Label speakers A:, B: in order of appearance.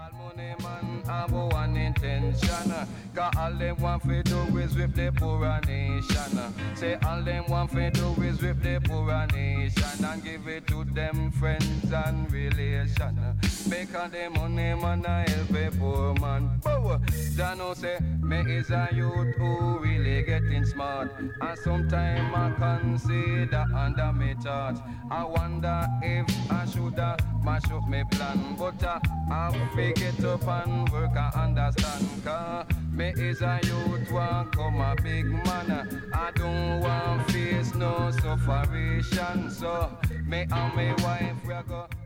A: All money man have one intention. Cause all them want to do is with the poor nation. Say all them want to do is with the poor nation. And give it to them friends and relation. Because the money man a help a poor man. Jano say me is a youth who really getting smart. And sometime I consider under me thought. I wonder if I shoulda mash up me plan. But I pick it up and work and understand. Cause me is a youth want come a big man. I don't want face no sufferation. So me and my wife we go